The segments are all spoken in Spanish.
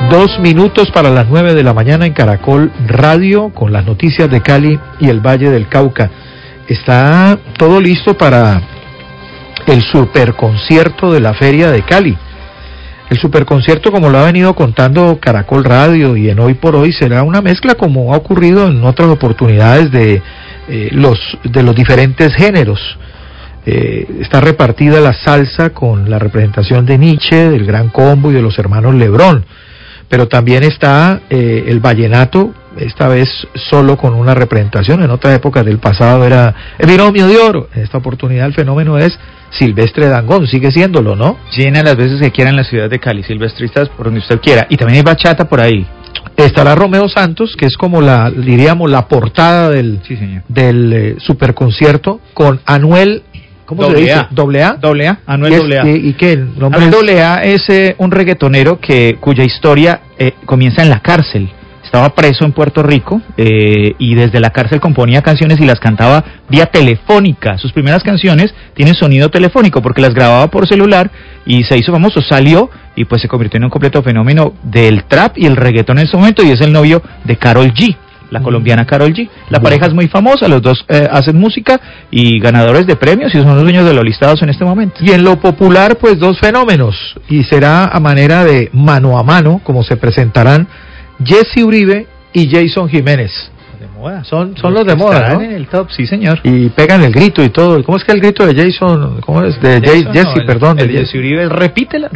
2 minutos para las 9 de la mañana en Caracol Radio, con las noticias de Cali y el Valle del Cauca. Está todo listo para el superconcierto de la Feria de Cali. El superconcierto, como lo ha venido contando Caracol Radio y en Hoy por Hoy, será una mezcla, como ha ocurrido en otras oportunidades, de los diferentes géneros. Está repartida la salsa con la representación de Nietzsche, del Gran Combo y de los hermanos Lebrón. Pero también está el vallenato, esta vez solo con una representación. En otras épocas del pasado era el binomio de oro. En esta oportunidad el fenómeno es Silvestre Dangond, sigue siéndolo, ¿no? Llena las veces que quiera en la ciudad de Cali, silvestristas por donde usted quiera. Y también hay bachata por ahí. Estará Romeo Santos, que es como diríamos, la portada del superconcierto, con Anuel. ¿Cómo se dice? ¿Doble A? Doble A, Anuel Doble A. ¿Y qué? Anuel Doble A es un reggaetonero cuya historia comienza en la cárcel. Estaba preso en Puerto Rico y desde la cárcel componía canciones y las cantaba vía telefónica. Sus primeras canciones tienen sonido telefónico porque las grababa por celular y se hizo famoso, salió y pues se convirtió en un completo fenómeno del trap y el reggaetón en ese momento, y es el novio de Karol G, la colombiana Karol G. La pareja es muy famosa, los dos hacen música y ganadores de premios y son los dueños de los listados en este momento. Y en lo popular, pues dos fenómenos, y será a manera de mano a mano como se presentarán Jesse Uribe y Jason Jiménez. De moda. Son los de moda, ¿no? En el top, sí señor. Y pegan el grito y todo. ¿Cómo es que el grito de Jason? ¿Cómo es? De Jesse, perdón. El de Jesse Uribe es repítela.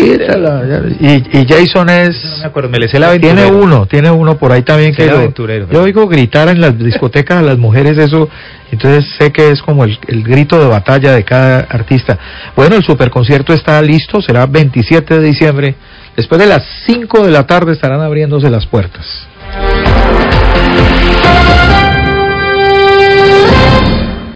Y Jason es... No me acuerdo, me le sé la aventurero. Tiene uno por ahí también que yo oigo gritar en las discotecas a las mujeres eso, entonces sé que es como el grito de batalla de cada artista. Bueno, el superconcierto está listo, será 27 de diciembre. Después de las 5 de la tarde estarán abriéndose las puertas.